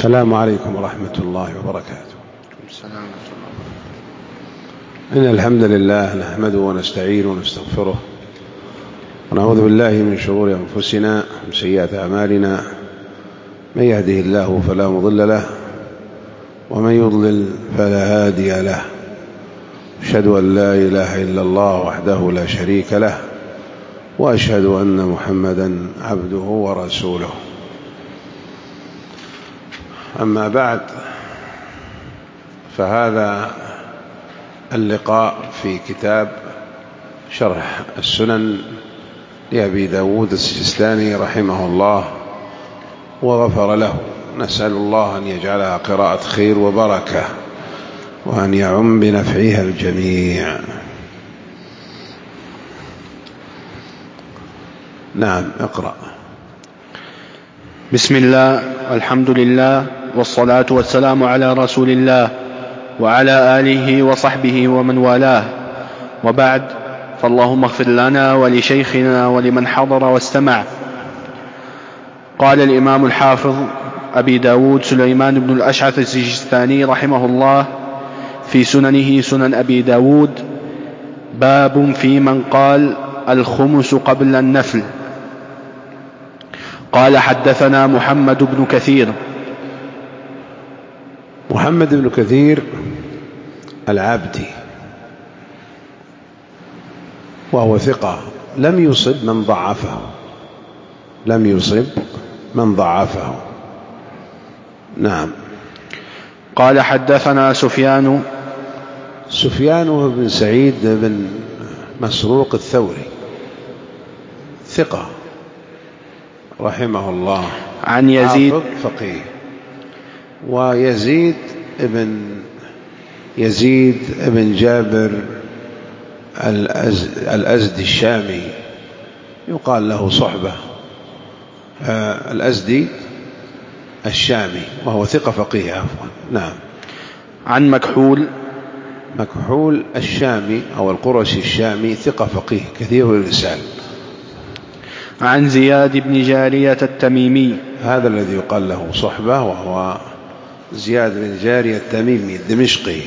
السلام عليكم ورحمة الله وبركاته. السلام ورحمة إن الله. الحمد لله نحمده ونستعينه ونستغفره ونعوذ بالله من شرور أنفسنا ومن سيئات أعمالنا، من يهده الله فلا مضل له ومن يضلل فلا هادي له. أشهد أن لا إله إلا الله وحده لا شريك له، وأشهد أن محمدا عبده ورسوله. أما بعد، فهذا اللقاء في كتاب شرح السنن لأبي داود السجستاني رحمه الله وغفر له. نسأل الله أن يجعلها قراءة خير وبركة، وأن يعم بنفعها الجميع. نعم، اقرأ. بسم الله والحمد لله والصلاة والسلام على رسول الله وعلى آله وصحبه ومن والاه، وبعد، فاللهم اغفر لنا ولشيخنا ولمن حضر واستمع. قال الإمام الحافظ أبي داود سليمان بن الأشعث السجستاني رحمه الله في سننه سنن أبي داود: باب في من قال الخمس قبل النفل. قال: حدثنا محمد بن كثير. محمد بن كثير العبدي، وهو ثقة، لم يصب من ضعفه. نعم. قال: حدثنا سفيان بن سعيد بن مسروق الثوري، ثقة رحمه الله، عن يزيد فقيه. ويزيد بن جابر الأزدي الشامي، يقال له صحبة، الأزدي الشامي، وهو ثقة فقيه عفوا. نعم. عن مكحول الشامي أو القرشي الشامي، ثقة فقيه كثير الرسال. عن زياد بن جارية التميمي، هذا الذي يقال له صحبة، وهو زياد بن جارية التميمي الدمشقي.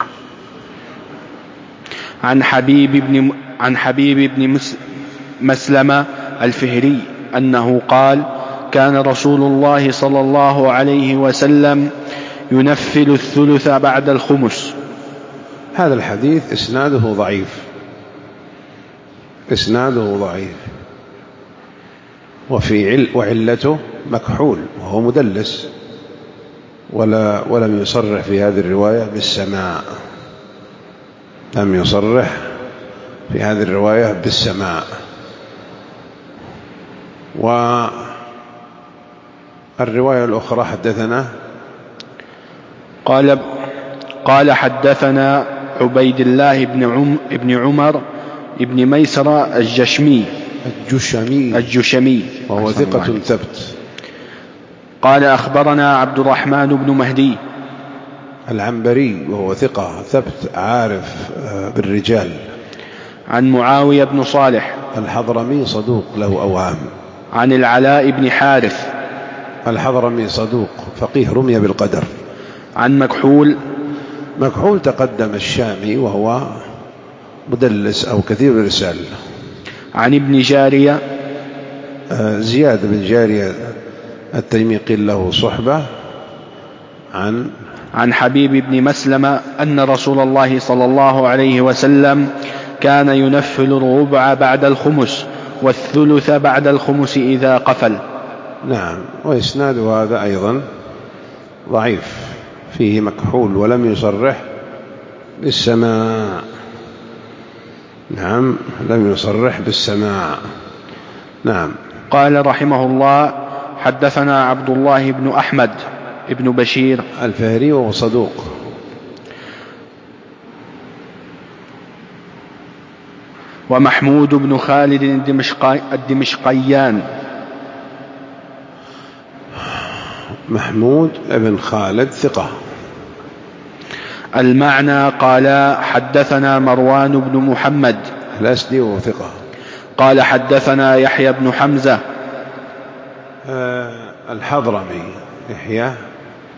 عن حبيب بن مسلمة الفهري أنه قال: كان رسول الله صلى الله عليه وسلم ينفل الثلث بعد الخمس. هذا الحديث إسناده ضعيف، وعلته مكحول، وهو مدلس، ولم يصرح في هذه الرواية بالسماع. والرواية الأخرى حدثنا قال: حدثنا عبيد الله بن عمر بن ميسرة الجشمي، وهو ثقة ثبت. قال: أخبرنا عبد الرحمن بن مهدي العنبري، وهو ثقة ثبت عارف بالرجال. عن معاوية بن صالح الحضرمي، صدوق له أوهام. عن العلاء بن حارث الحضرمي، صدوق فقيه رمي بالقدر. عن مكحول تقدم الشامي، وهو مدلس أو كثير الرسال. عن ابن جارية زياد بن جارية التيمي قيل له صحبة. عن حبيب بن مسلمة أن رسول الله صلى الله عليه وسلم كان ينفل الربع بعد الخمس والثلث بعد الخمس إذا قفل. نعم. وإسناد هذا أيضا ضعيف، فيه مكحول ولم يصرح بالسماع. نعم، لم يصرح بالسماع. نعم. قال رحمه الله: حدثنا عبد الله بن أحمد بن بشير الفهري، وهو صدوق. ومحمود بن خالد الدمشقيان. محمود بن خالد ثقة. المعنى: قال: حدثنا مروان بن محمد الأسدي، وهو ثقة. قال: حدثنا يحيى بن حمزة الحضرمي، يحيى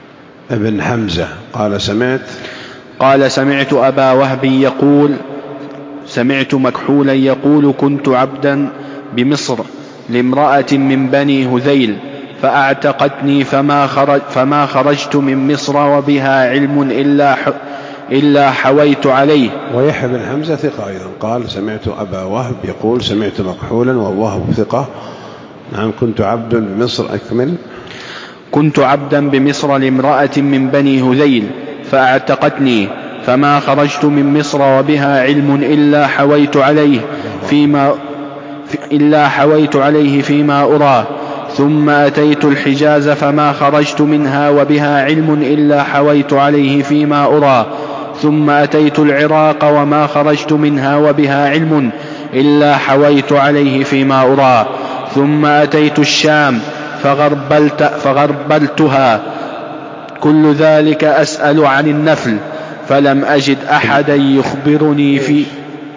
ابن حمزة قال سمعت أبا وهب يقول سمعت مكحولا يقول كنت عبدا بمصر لامرأة من بني هذيل فأعتقتني فما خرجت من مصر وبها علم إلا حويت عليه. ويحيى بن حمزة ثقة أيضا قال سمعت أبا وهب يقول سمعت مكحولا ووهب ثقة. نعم. كنت عبدا بمصر. أكمل. كنت عبدا بمصر لامرأة من بني هذيل فأعتقتني فما خرجت من مصر وبها علم إلا حويت عليه فيما أرى ثم أتيت الحجاز فما خرجت منها وبها علم إلا حويت عليه فيما أرى ثم أتيت العراق وما خرجت منها وبها علم إلا حويت عليه فيما أرى ثم أتيت الشام فغربلتها كل ذلك أسأل عن النفل فلم أجد أحدا يخبرني فيه.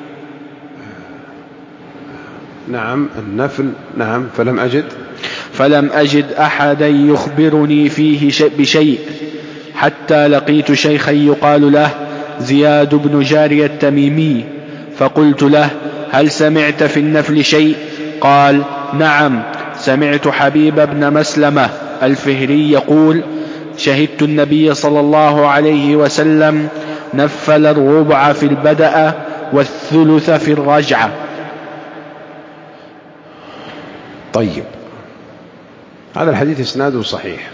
نعم. النفل. نعم. فلم أجد أحدا يخبرني فيه بشيء حتى لقيت شيخا يقال له زياد بن جارية التميمي فقلت له هل سمعت في النفل شيء؟ قال نعم سمعت حبيب بن مسلمة الفهري يقول شهدت النبي صلى الله عليه وسلم نفل الربع في البدأ والثلث في الرجعة. طيب. هذا الحديث إسناده صحيح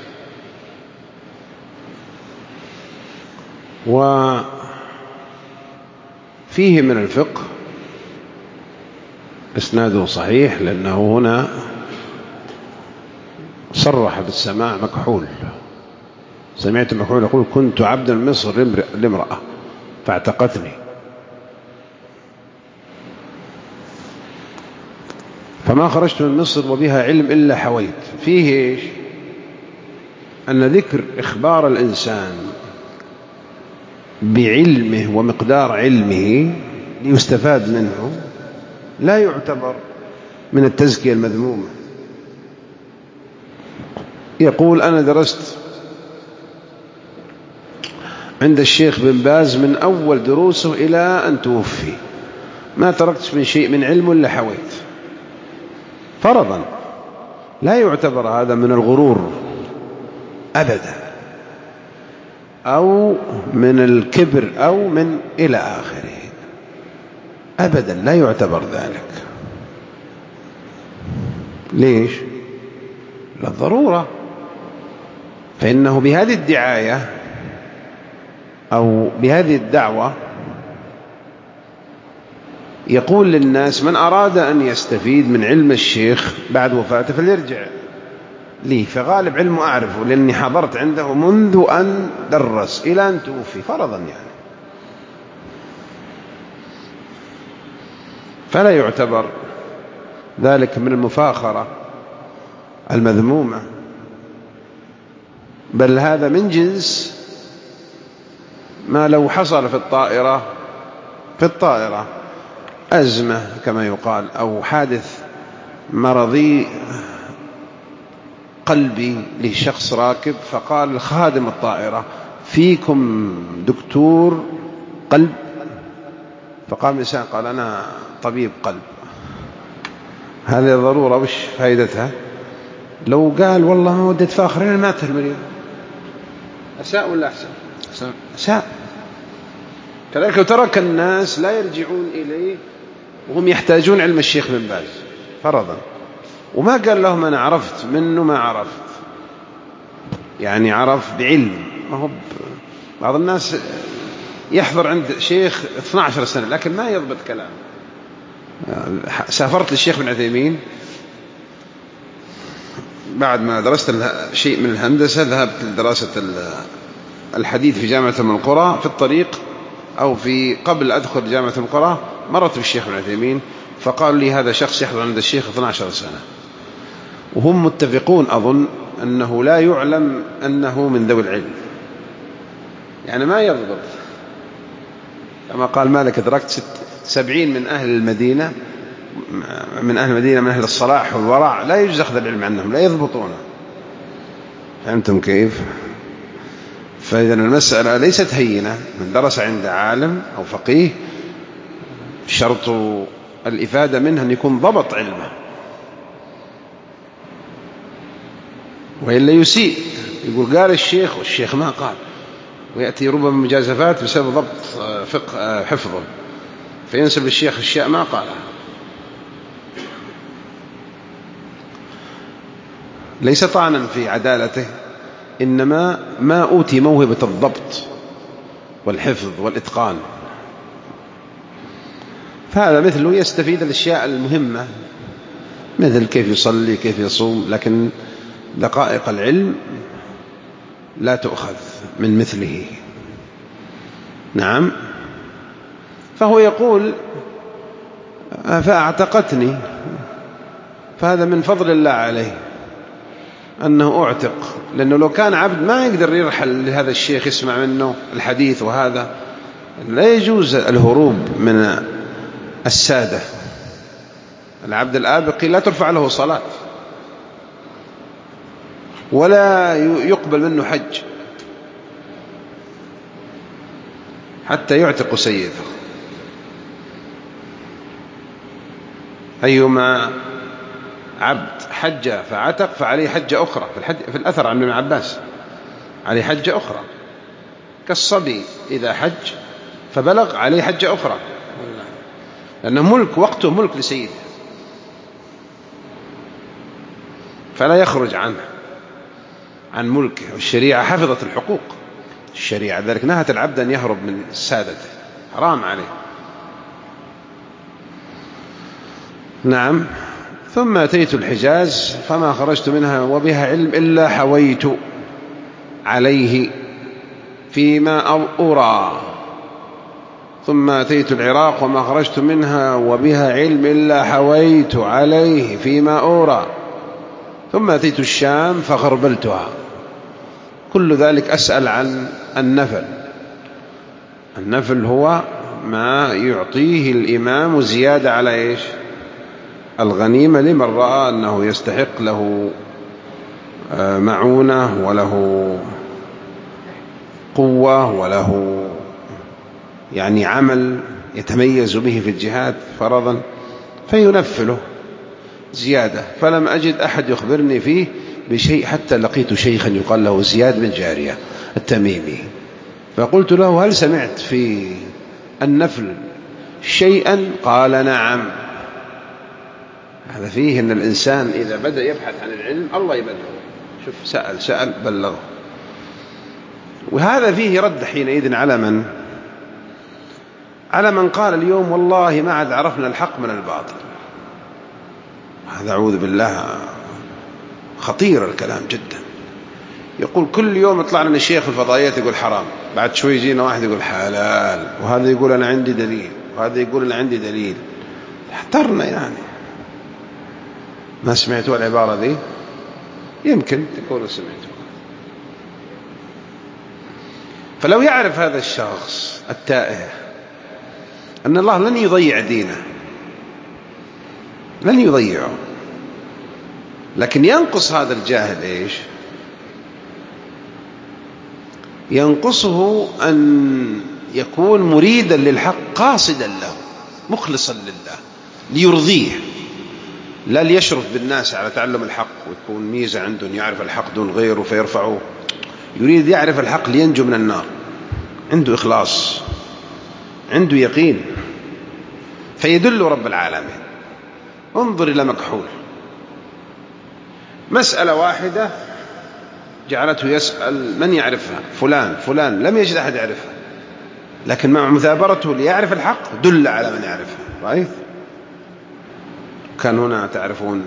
وفيه من الفقه إسناده صحيح لأنه هنا صرح بالسماع مكحول. سمعت مكحول يقول كنت عبدا مصر لامرأة فاعتقتني. فما خرجت من مصر وبها علم إلا حويت. فيه إيش؟ أن ذكر إخبار الإنسان بعلمه ومقدار علمه ليستفاد منه لا يعتبر من التزكية المذمومة. يقول أنا درست عند الشيخ بن باز من أول دروسه إلى أن توفي ما تركت من شيء من علم إلا حويت. فرضا لا يعتبر هذا من الغرور أبدا أو من الكبر أو من إلى آخره أبدا لا يعتبر ذلك. ليش؟ للضرورة. فإنه بهذه الدعاية أو بهذه الدعوة يقول للناس من أراد أن يستفيد من علم الشيخ بعد وفاته فليرجع لي فغالب علمه أعرفه لأني حضرت عنده منذ أن درس إلى أن توفي فرضا يعني. فلا يعتبر ذلك من المفاخرة المذمومة بل هذا من جنس ما لو حصل في الطائرة أزمة كما يقال أو حادث مرضي قلبي لشخص راكب فقال خادم الطائرة فيكم دكتور قلب فقام الإنسان قال أنا طبيب قلب. هذه ضرورة وش فائدتها؟ لو قال والله ما وديت فاخرين مات المريض أساء ولا أحسن؟ أساء. كذلك ترك الناس لا يرجعون إليه وهم يحتاجون علم الشيخ بن باز فرضا وما قال لهم أنا عرفت منه ما عرفت يعني عرف بعلم. ما هو بعض الناس يحضر عند شيخ 12 سنة لكن ما يضبط كلام. سافرت للشيخ بن عثيمين بعد ما درست شيء من الهندسة ذهبت لدراسة الحديث في جامعة أم القرى. في الطريق أو في قبل أدخل جامعة أم القرى مرت بالشيخ بن عثيمين فقالوا لي هذا شخص يحضر عند الشيخ 12 سنة وهم متفقون أظن أنه لا يعلم أنه من ذوي العلم يعني ما يضبط. كما قال مالك أدركت 70 من أهل المدينة من أهل الصلاح والورع لا يجوز أخذ العلم عنهم لا يضبطونه. فهمتم كيف؟ فإذا المسألة ليست هينة. من درس عند عالم أو فقيه شرط الإفادة منه أن يكون ضبط علمه، وإلا يسيء، يقول قال الشيخ والشيخ ما قال، ويأتي ربما مجازفات بسبب ضبط حفظه، فينسب للشيخ أشياء ما قالها. ليس طعنا في عدالته، إنما ما أوتي موهبة الضبط والحفظ والإتقان، فهذا مثله يستفيد الأشياء المهمة مثل كيف يصلي كيف يصوم، لكن دقائق العلم لا تؤخذ من مثله. نعم. فهو يقول فاعتقتني، فهذا من فضل الله عليه أنه أعتق، لأنه لو كان عبد ما يقدر يرحل لهذا الشيخ يسمع منه الحديث، وهذا لا يجوز الهروب من السادة. العبد الآبقي لا ترفع له صلاة ولا يقبل منه حج حتى يعتق سيده. أيما عبد حج فعتق فعليه حجة أخرى، في الأثر عن ابن عباس عليه حجة أخرى، كالصبي إذا حج فبلغ عليه حجة أخرى، لأنه ملك، وقته ملك لسيده، فلا يخرج عن ملكه. والشريعة حفظت الحقوق، الشريعة ذلك نهت العبد أن يهرب من سادته، حرام عليه. نعم. ثم أتيت الحجاز فما خرجت منها وبها علم إلا حويت عليه فيما أرى. ثم أتيت العراق وما خرجت منها وبها علم إلا حويت عليه فيما أرى. ثم أتيت الشام فغربلتها. كل ذلك أسأل عن النفل. النفل هو ما يعطيه الإمام زيادة على إيش؟ الغنيمة، لمن رأى أنه يستحق له معونة وله قوة وله يعني عمل يتميز به في الجهاد فرضا، فينفله زيادة. فلم أجد أحد يخبرني فيه بشيء حتى لقيت شيخا يقال له زياد بن جارية التميمي، فقلت له هل سمعت في النفل شيئا؟ قال نعم. هذا فيه أن الإنسان إذا بدأ يبحث عن العلم الله يبلغه. شوف، سأل بلغه. وهذا فيه رد حينئذ على من قال اليوم والله ما عاد عرفنا الحق من الباطل. هذا أعوذ بالله خطير الكلام جدا. يقول كل يوم يطلع لنا الشيخ الفضائيات يقول حرام، بعد شوي يجينا واحد يقول حلال، وهذا يقول أنا عندي دليل، وهذا يقول أنا عندي دليل. احترنا يعني. ما سمعتوا العبارة ذي؟ يمكن تكونوا سمعتوا. فلو يعرف هذا الشخص التائه أن الله لن يضيع دينه، لن يضيعه، لكن ينقص هذا الجاهل إيش؟ ينقصه أن يكون مريدا للحق قاصدا له مخلصا لله ليرضيه، لا ليشرف بالناس على تعلم الحق ويكون ميزة عنده أن يعرف الحق دون غيره فيرفعه. يريد يعرف الحق لينجو من النار، عنده إخلاص، عنده يقين، فيدل رب العالمين. انظر إلى مكحول، مسألة واحدة جعلته يسأل من يعرفها، فلان لم يجد أحد يعرفها، لكن مع مثابرته ليعرف الحق دل على من يعرفها. رأيت؟ كان هنا تعرفون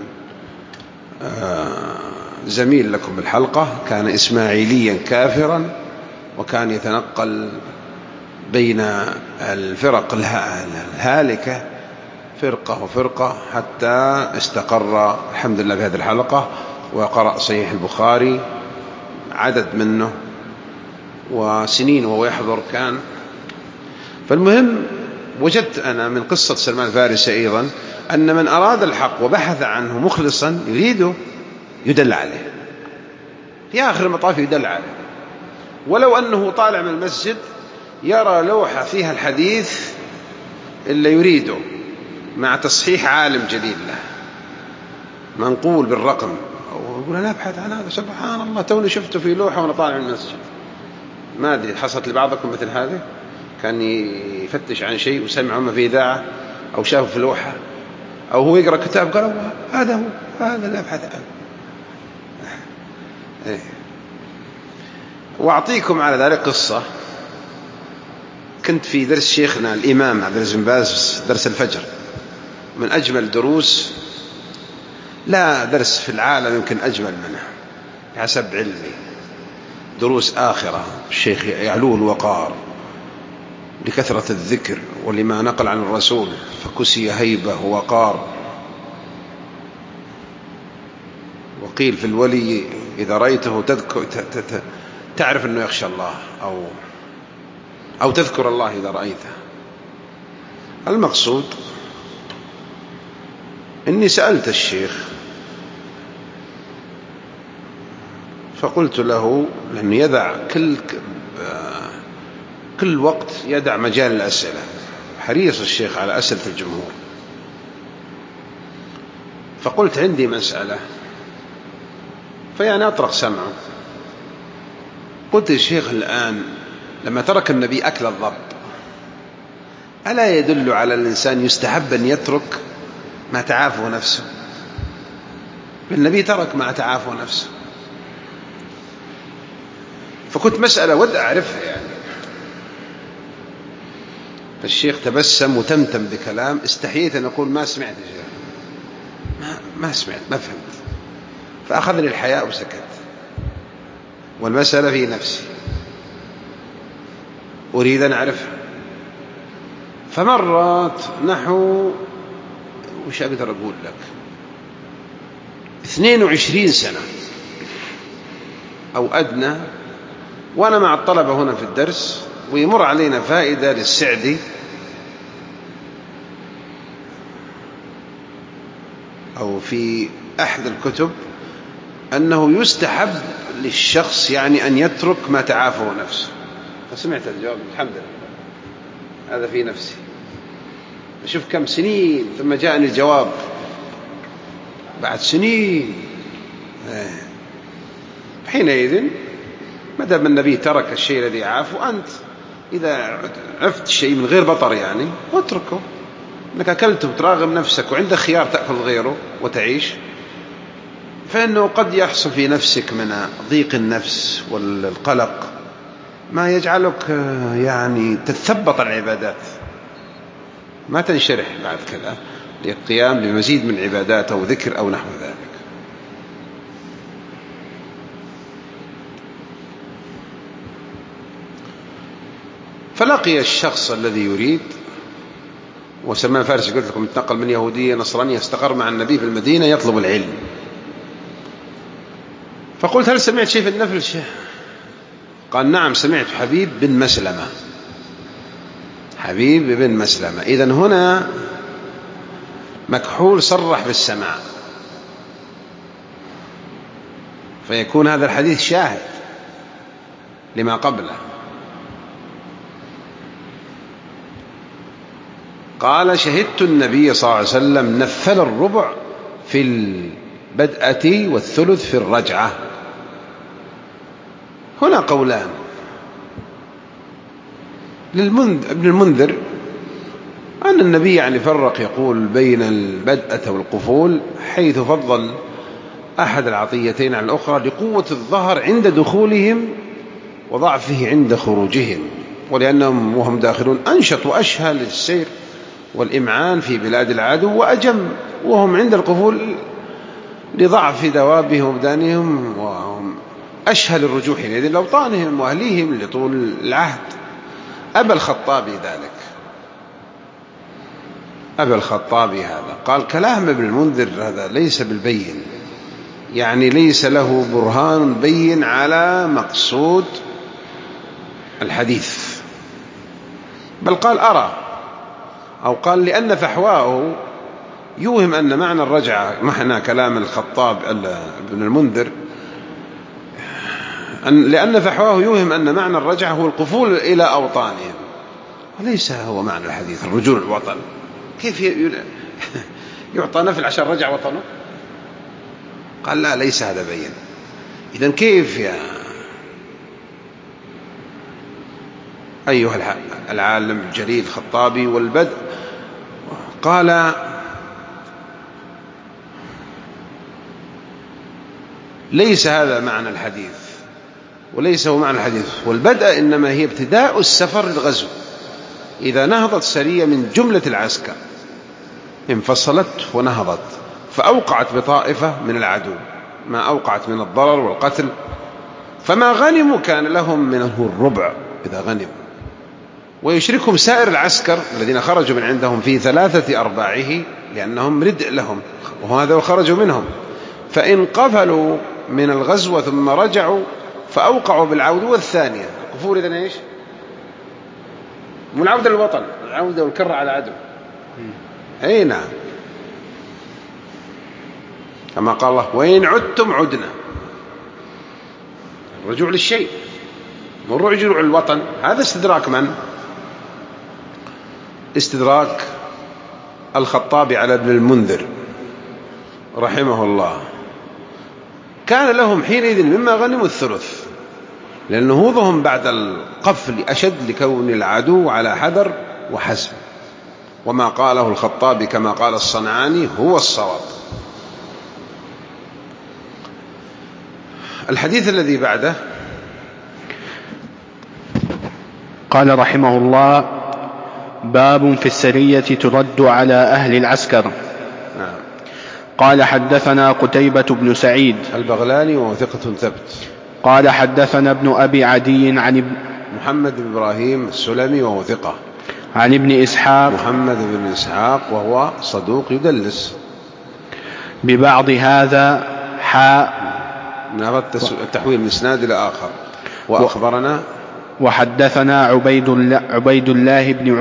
زميل لكم بالحلقة كان إسماعيليا كافرا، وكان يتنقل بين الفرق الهالكة فرقة وفرقة حتى استقر الحمد لله بهذه الحلقة، وقرأ صحيح البخاري عدد منه وسنين وهو يحضر كان. فالمهم وجدت أنا من قصة سلمان الفارسي أيضا أن من أراد الحق وبحث عنه مخلصا يريده يدل عليه، في آخر المطاف يدل عليه. ولو أنه طالع من المسجد يرى لوحة فيها الحديث اللي يريده مع تصحيح عالم جليل له منقول بالرقم، أو يقول أنا أبحث عن هذا، سبحان الله توني شفته في لوحة وأنا طالع من المسجد. ما أدري حصلت لبعضكم مثل هذا، كان يفتش عن شيء وسمع ما في إذاعة أو شافه في لوحة، أو هو يقرأ كتاب قال هذا هو، هذا اللي أبحث عنه. وأعطيكم على ذلك قصة. كنت في درس شيخنا الإمام عبد العزيز بن باز، درس الفجر، من أجمل الدروس، لا درس في العالم يمكن أجمل منه بحسب علمي، دروس آخرة. الشيخ يعلوه الوقار لكثرة الذكر ولما نقل عن الرسول، فكسي هيبة ووقار. وقيل في الولي إذا رأيته تعرف أنه يخشى الله، أو تذكر الله إذا رأيته. المقصود إني سألت الشيخ فقلت له، لأنه يدع كل وقت يدع مجال الأسئلة، حريص الشيخ على أسئلة الجمهور، فقلت عندي مسألة، فيعني أطرق سمعه. قلت الشيخ الآن لما ترك النبي أكل الضب، ألا يدل على الإنسان يستحب أن يترك ما تعافه نفسه؟ النبي ترك ما تعافه نفسه. فكنت مسألة ود أعرفها يعني. فالشيخ تبسم وتمتم بكلام، استحييت أن أقول ما سمعت شيء، ما سمعت، ما فهمت. فأخذني الحياء وسكت، والمسألة في نفسي أريد أن أعرفها. فمرت نحو وش أقدر أقول لك 22 سنة أو أدنى، وأنا مع الطلبة هنا في الدرس، ويمر علينا فائدة للسعدي أو في أحد الكتب أنه يستحب للشخص يعني أن يترك ما تعافه نفسه. فسمعت الجواب الحمد لله، هذا في نفسي. أشوف كم سنين ثم جاءني الجواب بعد سنين. حينئذ ما دام النبي ترك الشيء الذي عافه، أنت إذا عفت الشيء من غير بطر يعني اتركه، انك اكلته وتراغم نفسك وعندك خيار تأكل غيره وتعيش، فإنه قد يحصل في نفسك من ضيق النفس والقلق ما يجعلك يعني تتثبط العبادات، ما تنشرح بعد كذا للقيام بمزيد من عبادات أو ذكر أو نحو ذلك. فلقي الشخص الذي يريد، وسلمان الفارسي قلت لكم انتقل من يهودية نصرانية، استقر مع النبي في المدينة يطلب العلم. فقلت هل سمعت شيء في النفل؟ قال نعم سمعت حبيب بن مسلمة. حبيب بن مسلمة، إذن هنا مكحول صرح بالسماع، فيكون هذا الحديث شاهد لما قبله. قال شهدت النبي صلى الله عليه وسلم نفل الربع في البدءة والثلث في الرجعة. هنا قولان ابن المنذر أن النبي يعني فرق، يقول بين البدءة والقفول، حيث فضل أحد العطيتين على الأخرى لقوة الظهر عند دخولهم وضعفه عند خروجهم، ولأنهم وهم داخلون أنشط وأشهى للسير والإمعان في بلاد العدو، وأجم وهم عند القفول لضعف دوابهم وبدانهم، وهم أشهى للرجوع حينئذ لأوطانهم وأهليهم لطول العهد. أبى الخطابي ذلك، أبى الخطابي هذا قال كلام ابن المنذر هذا ليس بالبين، يعني ليس له برهان بين على مقصود الحديث، بل قال أرى، أو قال لأن فحواه يوهم أن معنى الرجعة، معنى كلام الخطاب ابن المنذر لأن فحواه يوهم أن معنى الرجعة هو القفول إلى أوطانهم، وليس هو معنى الحديث الرجوع الوطن. كيف يعطى نفل عشان رجع وطنه؟ قال لا، ليس هذا بين. إذن كيف يا أيها العالم الجليل الخطابي والبدء؟ قال ليس هذا معنى الحديث، وليس هو معنى الحديث. والبدء إنما هي ابتداء السفر للغزو. إذا نهضت سرية من جملة العسكر انفصلت ونهضت فأوقعت بطائفة من العدو ما أوقعت من الضرر والقتل، فما غنموا كان لهم منه الربع إذا غنموا، ويشركهم سائر العسكر الذين خرجوا من عندهم في 3/4 لأنهم ردء لهم، وهذا وخرجوا منهم. فإن قفلوا من الغزوة ثم رجعوا فأوقعوا بالعودة الثانية. الكفور إذن إيش؟ والعودة للوطن، العودة والكرة على العدو. أي نعم، كما قال الله وإن عدتم عدنا. الرجوع للشيء والرجوع للوطن. هذا استدراك من؟ استدراك الخطابي على ابن المنذر رحمه الله. كان لهم حينئذ مما غنموا الثلث، لأن نهوضهم بعد القفل أشد لكون العدو على حذر وحزم. وما قاله الخطابي كما قال الصنعاني هو الصواب. الحديث الذي بعده قال رحمه الله باب في السرية ترد على أهل العسكر. نعم. قال حدثنا قتيبة بن سعيد البغلاني وهو ثقة ثبت. قال حدثنا ابن أبي عدي عن محمد بن إبراهيم السلمي وهو ثقة. عن ابن إسحاق محمد بن إسحاق وهو صدوق يدلس. ببعض هذا نرى التحويل من إسناد إلى آخر. وأخبرنا وحدثنا عبيد الله بن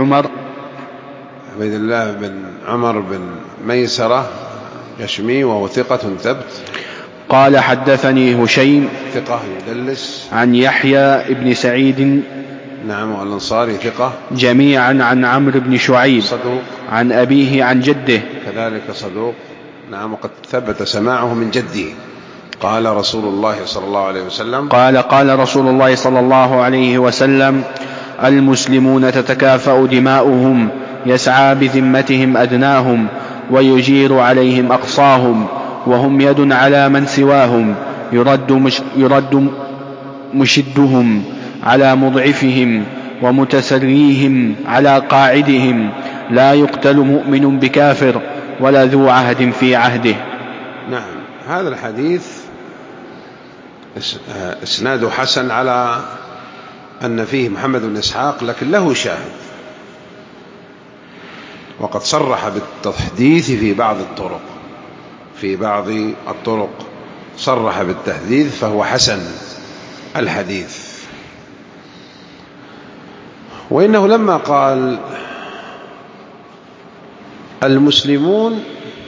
عمر بن ميسرة يشمي وهو ثقة ثبت. قال حدثني هشيم ثقة يدلس. عن يحيى بن سعيد نعم والأنصاري ثقة. جميعا عن عمرو بن شعيب صدوق. عن أبيه عن جده كذلك صدوق. نعم وقد ثبت سماعه من جده. قال رسول الله صلى الله عليه وسلم قال رسول الله صلى الله عليه وسلم المسلمون تتكافأ دماؤهم يسعى بذمتهم أدناهم ويجير عليهم أقصاهم وهم يد على من سواهم يرد مشدهم على مضعفهم ومتسريهم على قاعدهم لا يقتل مؤمن بكافر ولا ذو عهد في عهده. نعم. هذا الحديث اسناده حسن على أن فيه محمد بن إسحاق، لكن له شاهد، وقد صرح بالتحديث في بعض الطرق صرح بالتحديث، فهو حسن الحديث. وإنه لما قال المسلمون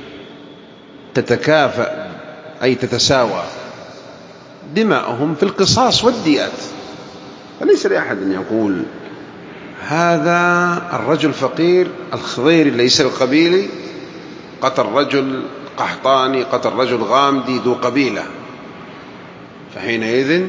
تتكافأ أي تتساوى دماؤهم في القصاص والديات، فليس لأحد أن يقول هذا الرجل فقير الخضيري ليس القبيلي قتل رجل قحطاني قتل رجل غامدي ذو قبيلة، فحينئذ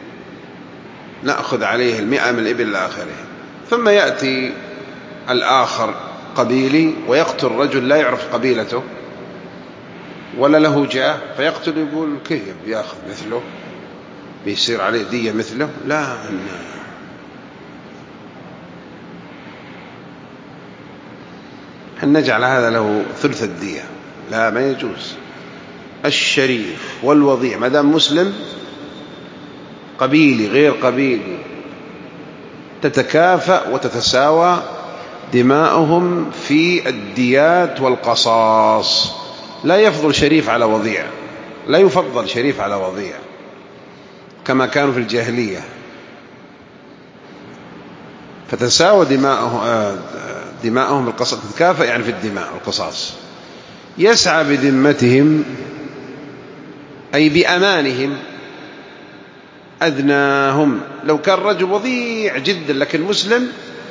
نأخذ عليه 100 من الإبل الآخرة. ثم يأتي الآخر قبيلي ويقتل رجل لا يعرف قبيلته ولا له جاه، فيقتل يقول كيف يأخذ مثله بيصير عليه دية مثله؟ لا، أن نجعل هذا له ثلث الدية، لا، ما يجوز. الشريف والوضيع ما دام مسلم قبيلي غير قبيلي تتكافأ وتتساوى دماؤهم في الديات والقصاص. لا يفضل شريف على وضيع، لا يفضل شريف على وضيع كما كانوا في الجاهلية، فتساوى دماؤهم القصاص، تتكافأ يعني في الدماء والقصاص. يسعى بذمتهم أي بأمانهم أدناهم. لو كان رجل وضيع جدا لكن مسلم،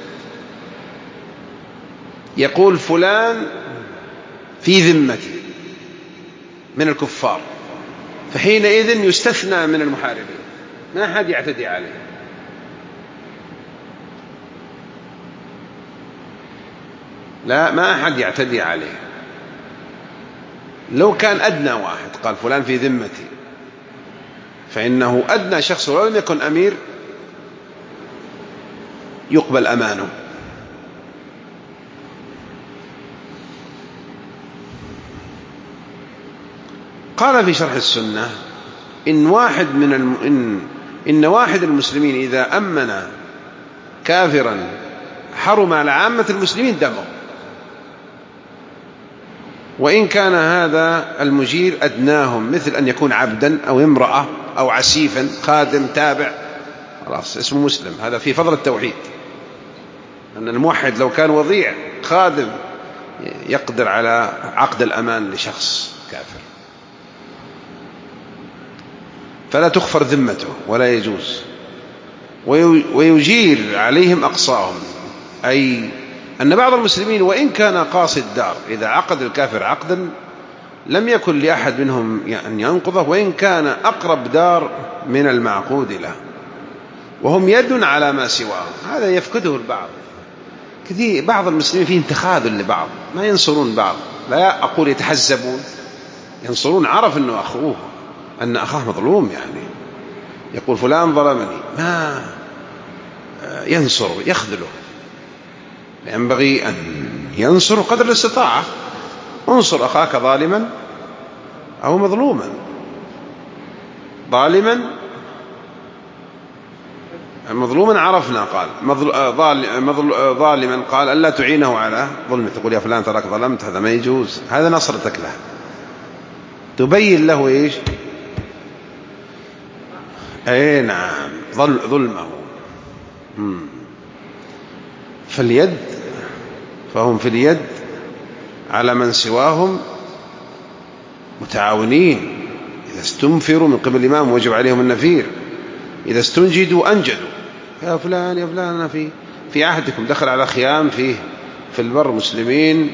يقول فلان في ذمتي من الكفار، فحينئذ يستثنى من المحاربين، ما أحد يعتدي عليه. لا، ما أحد يعتدي عليه. لو كان أدنى واحد قال فلان في ذمتي، فإنه أدنى شخص ولو لم يكن أمير يقبل أمانه. قال في شرح السنة إن واحد المسلمين إذا أمن كافرا حرم على عامة المسلمين دمه، وإن كان هذا المجير أدناهم، مثل أن يكون عبدا أو امرأة أو عسيفا، خادم تابع، خلاص اسمه مسلم. هذا في فضل التوحيد، أن الموحد لو كان وضيع خادم يقدر على عقد الأمان لشخص كافر، فلا تخفر ذمته ولا يجوز. ويجير عليهم أقصاهم، أي أن بعض المسلمين وإن كان قاصد دار، إذا عقد الكافر عقدا لم يكن لأحد منهم أن ينقضه، وإن كان أقرب دار من المعقود له، وهم يد على ما سواه. هذا يفقده البعض كثير. بعض المسلمين فيه انتخاذ لبعض، ما ينصرون بعض، لا أقول يتحزبون، ينصرون. عرف أنه أخوه، أن أخاه مظلوم، يعني يقول فلان ظلمني، ما ينصر، يخذله. ينبغي أن ينصر قدر الاستطاعة. انصر أخاك ظالما أو مظلوما. مظلوما عرفنا، قال ظالما قال ألا تعينه على ظلمه، تقول يا فلان تراك ظلمت، هذا ما يجوز، هذا نصرتك له، تبين له إيش؟ أي نعم، ظلمه. فهم في اليد على من سواهم متعاونين. إذا استنفروا من قبل الإمام وجب عليهم النفير، إذا استنجدوا أنجدوا. يا فلان أنا في عهدكم دخل على خيام في البر مسلمين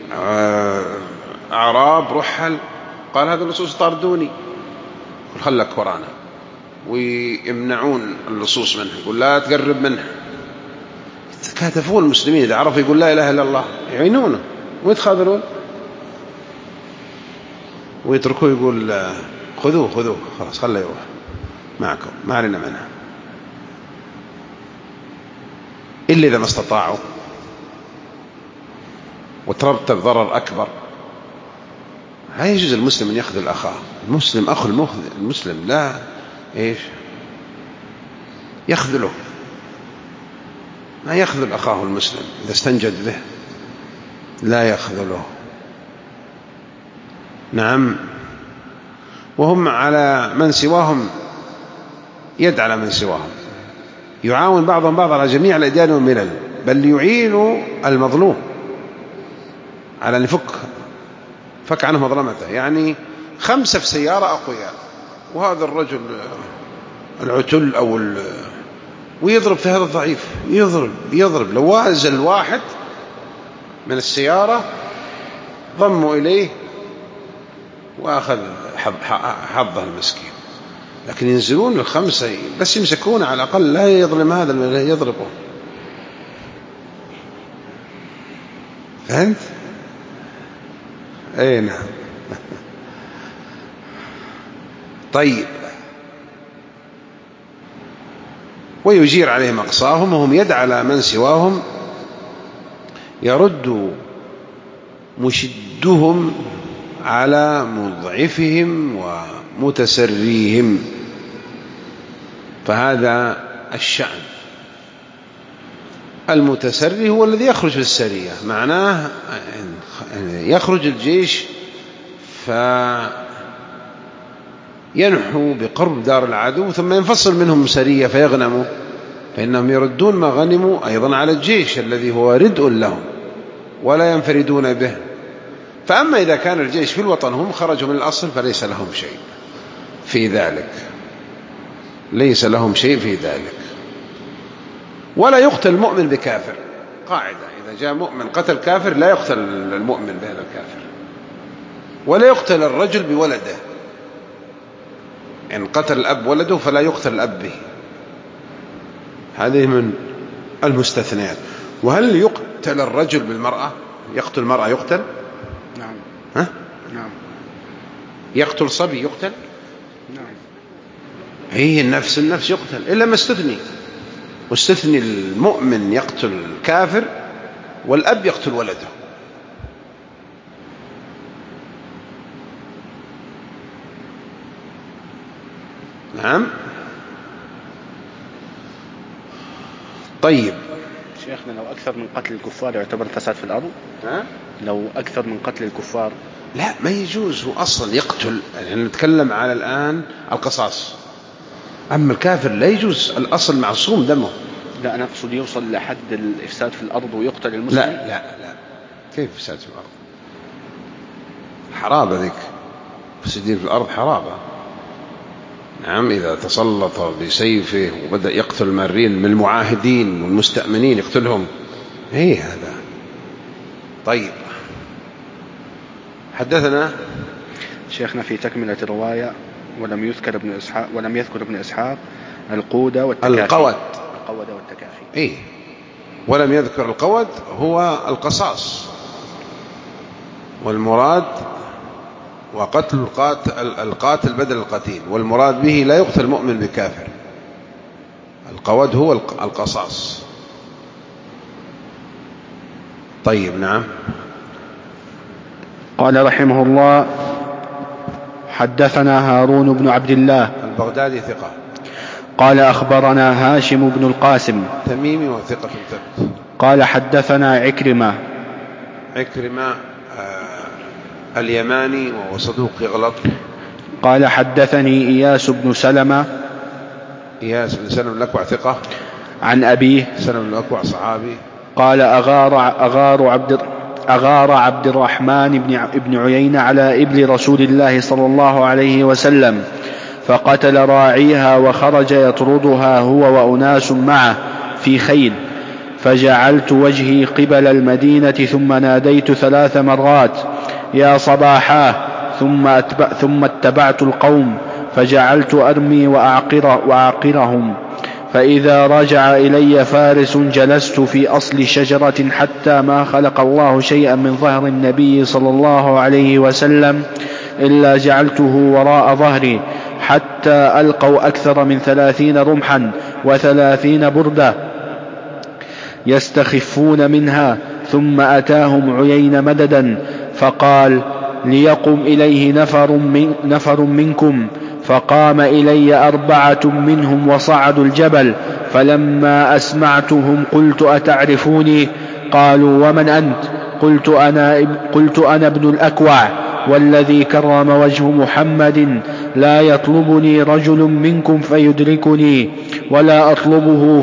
أعراب رحل، قال هذا اللصوص طاردوني، قل خلك ورانا، ويمنعون اللصوص منه، يقول لا تقرب منه. كاتفون المسلمين إذا عرفوا يقول لا إله إلا الله يعينونه ويتخاذلون، ويتركوه يقول خذوه خلاص خله يروح معكم، ما علينا منها، إلا إذا ما استطاعوا وترتب ضرر أكبر. لا يجوز المسلم أن يخذل أخاه. المسلم أخو المسلم لا يخذله، ما يخذل أخاه المسلم إذا استنجد به، لا يخذله. نعم. وهم على من سواهم يد على من سواهم، يعاون بعضهم بعض على جميع الأديان والملل، بل يعين المظلوم على أن فك عنه مظلمته. يعني 5 في سيارة أقوياء، وهذا الرجل العتل ويضرب في هذا الضعيف، يضرب. لو وازل واحد من السيارة ضموا إليه وأخذ حظه المسكين، لكن ينزلون 5 بس يمسكون على الأقل، لا يظلم هذا لا يضربه. فهمت؟ أي نعم. طيب. ويجير عليهم أقصاهم، وهم يد على من سواهم، يرد مشدهم على مضعفهم ومتسريهم. فهذا الشأن. المتسري هو الذي يخرج في السرية، معناه يخرج الجيش فينحو بقرب دار العدو، ثم ينفصل منهم سرية فيغنموا، فإنهم يردون ما غنموا أيضا على الجيش الذي هو ردء لهم، ولا ينفردون به. فأما إذا كان الجيش في الوطن هم خرجوا من الأصل فليس لهم شيء في ذلك. ليس لهم شيء في ذلك. ولا يقتل المؤمن بكافر، قاعدة: إذا جاء مؤمن قتل كافر لا يقتل المؤمن بهذا الكافر. ولا يقتل الرجل بولده، إن قتل الأب ولده فلا يقتل الأب به. هذه من المستثنيات. وهل يقتل الرجل بالمرأة؟ يقتل المرأة يقتل؟ نعم. ها؟ نعم. يقتل صبي يقتل؟ نعم. هي النفس يقتل، إلا ما استثني، واستثني المؤمن يقتل الكافر والأب يقتل ولده. نعم. طيب شيخنا، لو أكثر من قتل الكفار يعتبر فساد في الأرض؟ ها؟ لو أكثر من قتل الكفار؟ لا، ما يجوز. هو أصلا يقتل، يعني نتكلم على الآن القصاص. أما الكافر لا يجوز، الأصل معصوم دمه. لا، أنا أقصد يوصل لحد الإفساد في الأرض ويقتل المسلم. لا لا لا، كيف إفساد في الأرض؟ حرابة ذيك، فسدين في الأرض حرابة. نعم، إذا تسلط بسيفه وبدأ يقتل المارين من المعاهدين والمستأمنين يقتلهم، إيه هذا. طيب، حدثنا شيخنا في تكملة الرواية: ولم يذكر ابن إسحاق القودة والتكافي. القود والتكافي. إيه، ولم يذكر القود هو القصاص، والمراد وقتل القاتل بدل القتيل، والمراد به لا يقتل المؤمن بكافر. القود هو القصاص. طيب، نعم. قال رحمه الله: حدثنا هارون بن عبد الله البغدادي ثقة. قال أخبرنا هاشم بن القاسم تميمي وثقة ثبت. قال حدثنا عكرمة اليماني وهو صدوق يغلط. قال حدثني إياس بن سلمة الأكوع ثقة. عن أبيه سلمة الأكوع صحابي. قال أغار عبد الرحمن بن عيينة على إبل رسول الله صلى الله عليه وسلم، فقتل راعيها وخرج يطردها هو وأناس معه في خيل، فجعلت وجهي قبل المدينة ثم ناديت 3 مرات: يا صباحاه، ثم اتبعت القوم فجعلت أرمي وأعقرهم، فإذا رجع إلي فارس جلست في أصل شجرة حتى ما خلق الله شيئا من ظهر النبي صلى الله عليه وسلم إلا جعلته وراء ظهري، حتى ألقوا أكثر من 30 رمحا و30 بردة يستخفون منها. ثم أتاهم عيين مددا فقال: ليقم إليه نفر منكم، فقام إلي 4 منهم وصعدوا الجبل، فلما أسمعتهم قلت: أتعرفوني؟ قالوا: ومن أنت؟ قلت أنا ابن الأكوع، والذي كرم وجه محمد لا يطلبني رجل منكم فيدركني، ولا أطلبه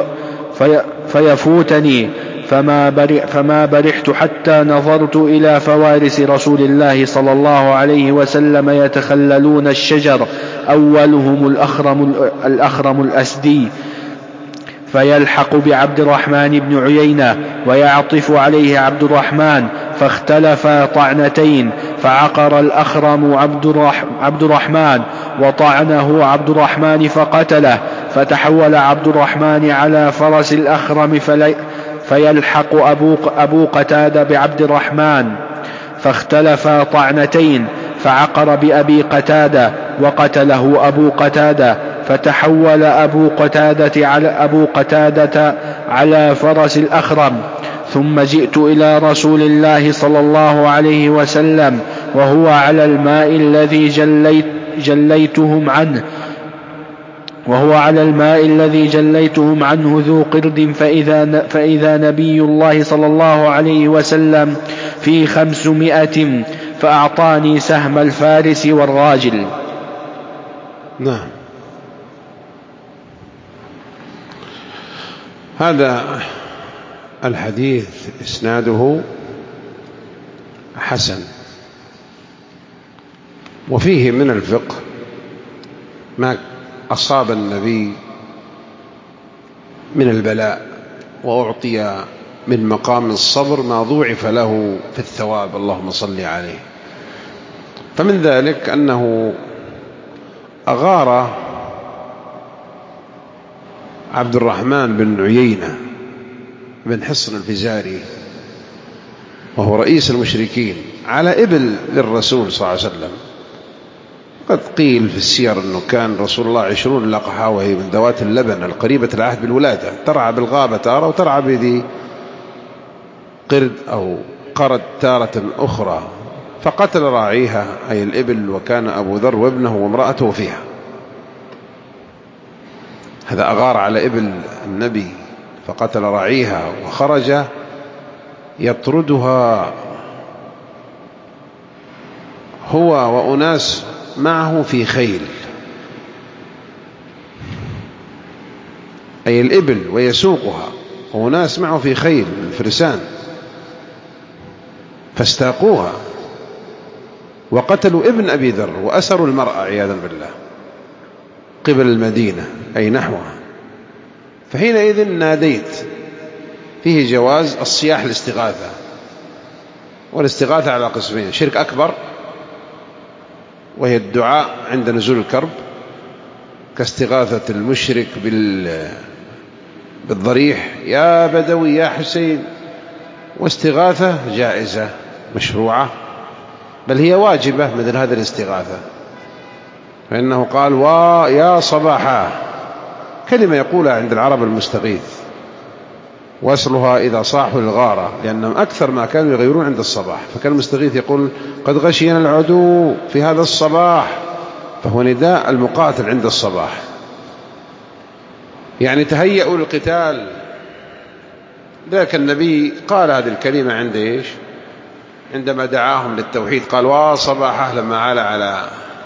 فيفوتني، فما برحت حتى نظرت إلى فوارس رسول الله صلى الله عليه وسلم يتخللون الشجر، أولهم الأخرم الأسدي، فيلحق بعبد الرحمن بن عيينة ويعطف عليه عبد الرحمن، فاختلفا طعنتين، فعقر الأخرم عبد الرحمن وطعنه عبد الرحمن فقتله، فتحول عبد الرحمن على فرس الأخرم فيلحق أبو قتادة بعبد الرحمن، فاختلفا طعنتين، فعقر بأبي قتادة وقتله أبو قتادة، فتحول أبو قتادة على فرس الأخرم. ثم جئت إلى رسول الله صلى الله عليه وسلم وهو على الماء الذي جليتهم عنه ذو قرد، فإذا نبي الله صلى الله عليه وسلم في 500، فأعطاني سهم الفارس والراجل. نعم. هذا الحديث إسناده حسن، وفيه من الفقه ما أصاب النبي من البلاء وأعطي من مقام الصبر ما ضوعف له في الثواب، اللهم صل عليه. فمن ذلك أنه أغار عبد الرحمن بن عيينة بن حصن الفزاري وهو رئيس المشركين على إبل للرسول صلى الله عليه وسلم. قد قيل في السير أنه كان رسول الله 20 لقحة، وهي من ذوات اللبن القريبة العهد بالولادة، ترعى بالغابة تارة وترعى بذي قرد أو قرد تارة أخرى، فقتل راعيها أي الإبل، وكان أبو ذر وابنه وامرأته فيها. هذا أغار على إبل النبي فقتل راعيها، وخرج يطردها هو وأناس معه في خيل، أي الإبل، ويسوقها وناس معه في خيل الفرسان، فاستاقوها وقتلوا ابن أبي ذر وأسروا المرأة عياذا بالله قبل المدينة أي نحوها. فحينئذ ناديت فيه جواز الصياح الاستغاثة، والاستغاثة على قسمين: شرك أكبر وهي الدعاء عند نزول الكرب كاستغاثة المشرك بالضريح يا بدوي يا حسين، واستغاثة جائزة مشروعة بل هي واجبة مثل هذه الاستغاثة، فإنه قال يا صباحا، كلمة يقولها عند العرب المستغيث، وأصلها إذا صاحوا الغارة، لأنهم أكثر ما كانوا يغيرون عند الصباح، فكان المستغيث يقول قد غشينا العدو في هذا الصباح، فهو نداء المقاتل عند الصباح، يعني تهيئوا للقتال. ذاك النبي قال هذه الكلمة عند إيش؟ عندما دعاهم للتوحيد، قال وصباحه لما على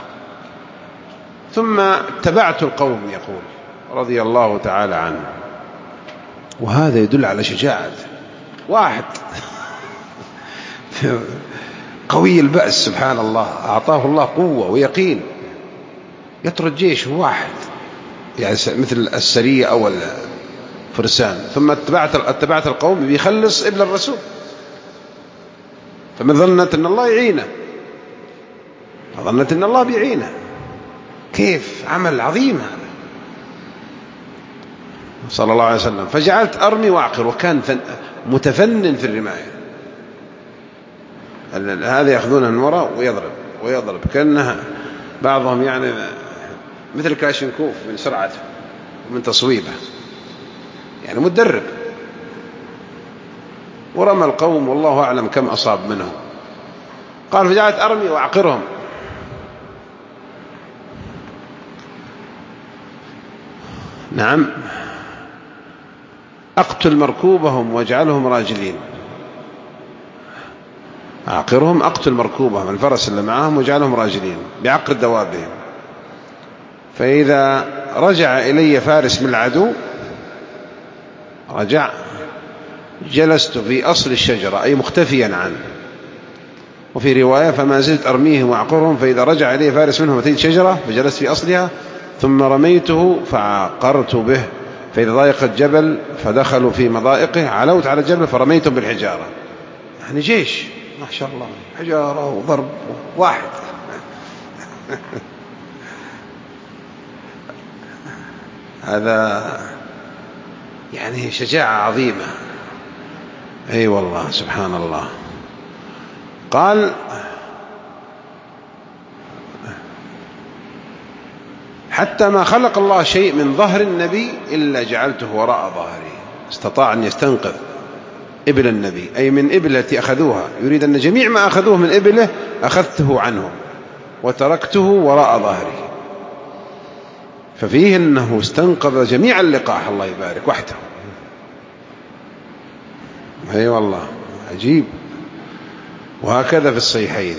ثم اتبعت القوم، يقول رضي الله تعالى عنه. وهذا يدل على شجاعة واحد قوي البأس، سبحان الله، أعطاه الله قوة ويقين، يطرد جيش واحد يعني مثل السرية أو الفرسان، ثم اتبعت القوم بيخلص ابن الرسول، فمن ظنت أن الله يعينه، فظنت أن الله بيعينه. كيف عمل عظيم هذا صلى الله عليه وسلم. فجعلت أرمي وأعقر، وكان متفنن في الرماية. هذا يأخذونه من وراء ويضرب كأنها بعضهم يعني مثل كلاشينكوف من سرعته ومن تصويبه، يعني مدرب. ورمى القوم والله أعلم كم أصاب منهم. قال فجعلت أرمي وأعقرهم، نعم، أقتل مركوبهم واجعلهم راجلين. أعقرهم أقتل مركوبهم، الفرس اللي معهم، واجعلهم راجلين بعقر دوابهم، فإذا رجع إلي فارس من العدو جلست في أصل الشجرة أي مختفيا عنه. وفي رواية فما زلت أرميهم وأعقرهم، فإذا رجع إلي فارس منهم أتيت شجرة فجلست في أصلها ثم رميته فعقرت به، فإذا ضايق الجبل فدخلوا في مضائقه علوت على الجبل فرميتهم بالحجارة. يعني جيش ما شاء الله، حجارة وضرب واحد. هذا يعني شجاعة عظيمة. أي والله سبحان الله. قال حتى ما خلق الله شيء من ظهر النبي إلا جعلته وراء ظهري. استطاع أن يستنقذ إبل النبي أي من إبل التي أخذوها، يريد أن جميع ما أخذوه من إبله أخذته عنهم وتركته وراء ظهري، ففيه أنه استنقذ جميع اللقاح، الله يبارك، وحده. أي والله عجيب. وهكذا في الصحيحين.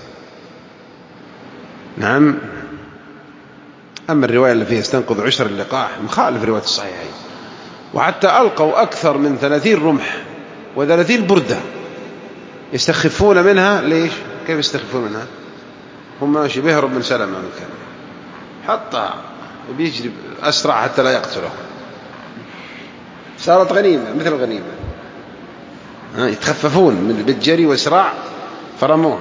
نعم. أما الرواية اللي فيها استنقذ 10 اللقاح مخالف رواية الصحيحين. وحتى ألقوا أكثر من 30 رمح و30 بردة يستخفون منها. ليش؟ كيف يستخفون منها؟ هم ماشي بيهرب من سلمة مكان، حطها بيجري أسرع حتى لا يقتله. صارت غنيمة مثل الغنيمة، يتخففون بالجري وإسراع فرموه.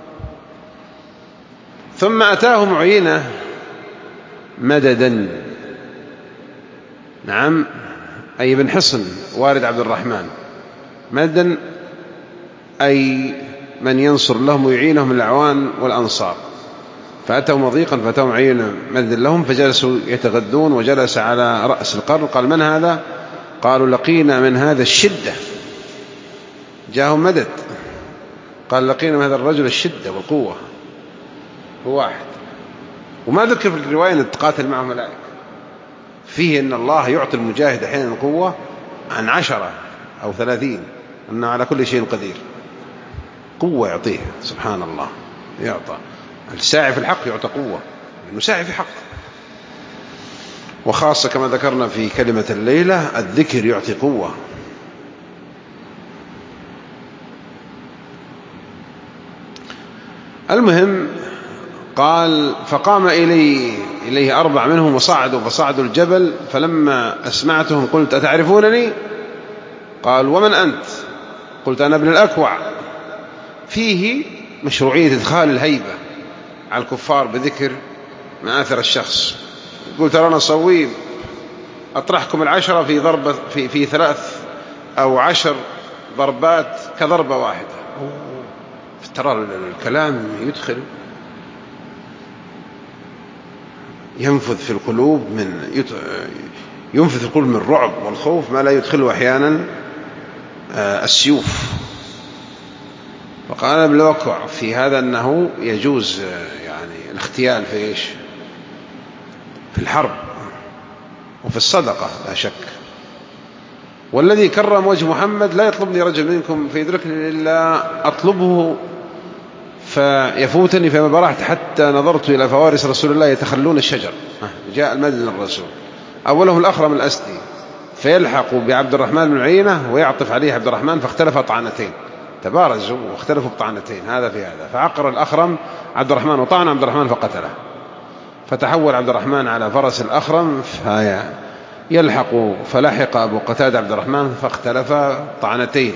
ثم أتاهم عيينة مددا، نعم، أي بن حصن والد عبد الرحمن، مددا أي من ينصر لهم ويعينهم من الأعوان والأنصار. فأتوا مضيقا فأتوا عيينة مددا لهم، فجلسوا يتغدون، وجلس على رأس القرن. قال: من هذا؟ قالوا: لقينا من هذا الشدة. جاءهم مدد. قال: لقينا من هذا الرجل الشدة والقوة. هو واحد. وما ذكر في الرواية أن تقاتل معه ملائكة، فيه أن الله يعطي المجاهد أحيانا قوة عن 10 أو 30، أنه على كل شيء قدير. قوة يعطيه سبحان الله، يعطى الساعي في الحق، يعطى قوة لأنه ساعي في حق. وخاصة كما ذكرنا في كلمة الليلة، الذكر يعطي قوة. المهم قال: فقام إليه 4 منهم وصعدوا، فصعدوا الجبل. فلما أسمعتهم قلت: أتعرفونني؟ قال: ومن أنت؟ قلت: أنا ابن الأكوع. فيه مشروعية إدخال الهيبة على الكفار بذكر مآثر الشخص. قلت: أنا صويب، أطرحكم 10 في ضربة في 3 أو 10 ضربات كضربة واحدة. ترى الكلام ينفذ في القلوب من الرعب والخوف ما لا يدخله أحيانا السيوف. وقال ابن الأكوع في هذا أنه يجوز يعني الاختيال في إيش؟ في الحرب وفي الصدقة لا شك. والذي كرم وجه محمد: لا يطلبني رجل منكم فيدركني إلا أطلبه فيفوتني، فما برحت حتى نظرت إلى فوارس رسول الله يتخلون الشجر. جاء المدد للرسول، أولهم الأخرم الأسدي، فيلحق بعبد الرحمن بن عيينة ويعطف عليه عبد الرحمن، فاختلف طعنتين، تبارزوا واختلفوا بطعنتين هذا في هذا. فعقر الأخرم عبد الرحمن وطعن عبد الرحمن فقتله. فتحول عبد الرحمن على فرس الأخرم يلحق، فلحق أبو قتادة عبد الرحمن فاختلف طعنتين.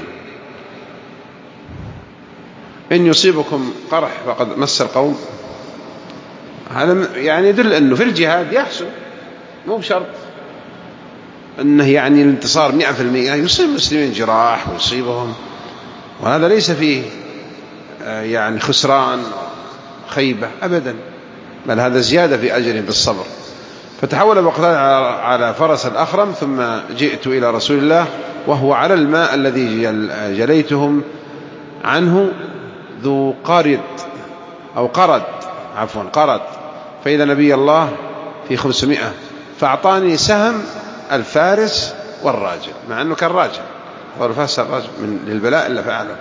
إن يصيبكم قرح فقد مس القوم. هذا يعني يدل أنه في الجهاد يحسن، مو بشرط أنه يعني الانتصار 100%. يصيب المسلمين جراح ويصيبهم، وهذا ليس فيه يعني خسران خيبة أبدا، بل هذا زيادة في أجرهم بالصبر. فتحول أبو قتادة على فرس الأخرم. ثم جئت إلى رسول الله وهو على الماء الذي جليتهم عنه ذو قرد أو قرد، عفوا قرد. فإذا نبي الله في 500، فأعطاني سهم الفارس والراجل، مع أنه كان راجل، والفارس الراجل من للبلاء إلا فعله،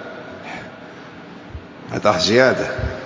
هذا زيادة،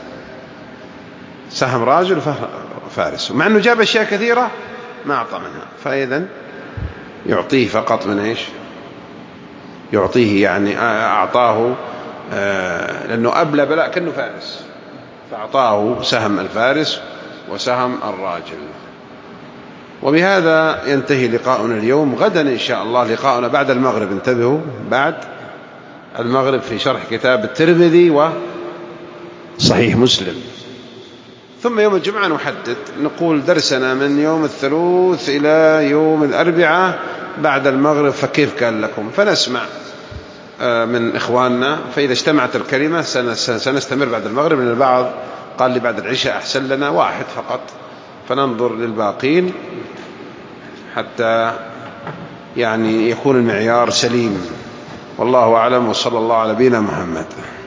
سهم راجل وفارس، مع أنه جاب أشياء كثيرة ما أعطى منها. فإذا يعطيه فقط من إيش؟ يعطيه يعني أعطاه لأنه أبلى بلاء كأنه فارس، فأعطاه سهم الفارس وسهم الراجل. وبهذا ينتهي لقاؤنا اليوم. غدا إن شاء الله لقاؤنا بعد المغرب، انتبهوا، بعد المغرب في شرح كتاب الترمذي وصحيح مسلم. ثم يوم الجمعة نحدد، نقول درسنا من يوم الثلاث إلى يوم الأربعاء بعد المغرب، فكيف كان لكم؟ فنسمع من إخواننا. فإذا اجتمعت الكلمة سنستمر بعد المغرب، لأن البعض قال لي بعد العشاء أحسن لنا 1 فقط، فننظر للباقين حتى يعني يكون المعيار سليم. والله أعلم، وصلى الله على نبينا محمد.